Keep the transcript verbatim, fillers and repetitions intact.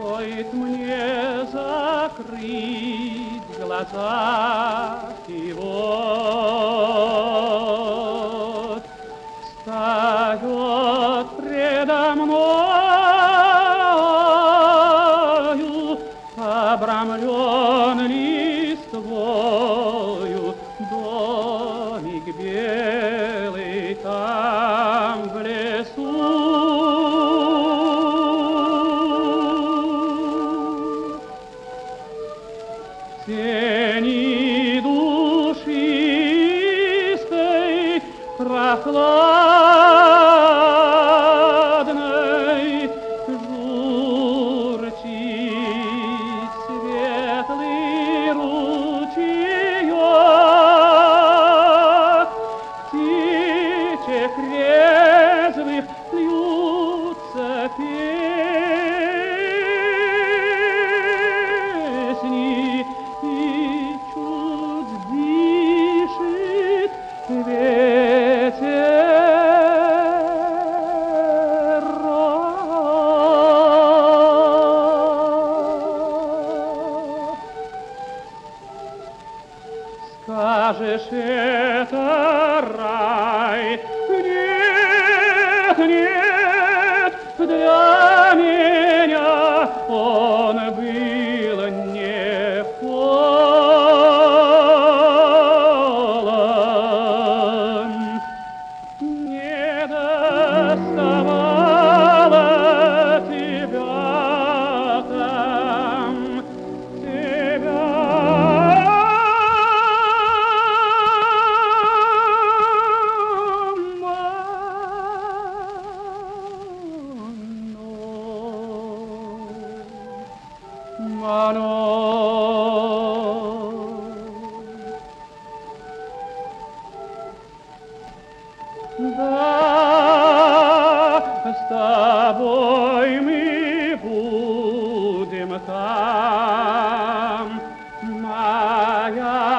Стоит мне закрыть глаза, и вот встает предо мною, обрамлен листвою, домик белый там в лесу. Тени душистой, прохладной, журчит светлый ручеек, птичек резвых льются песни, и чуть дышит ветерок. Скажешь, это рай? Нет, нет, для меня он был не полон. Не доставало тебя там, тебя. Мано. Да, с тобой мы будем там, моя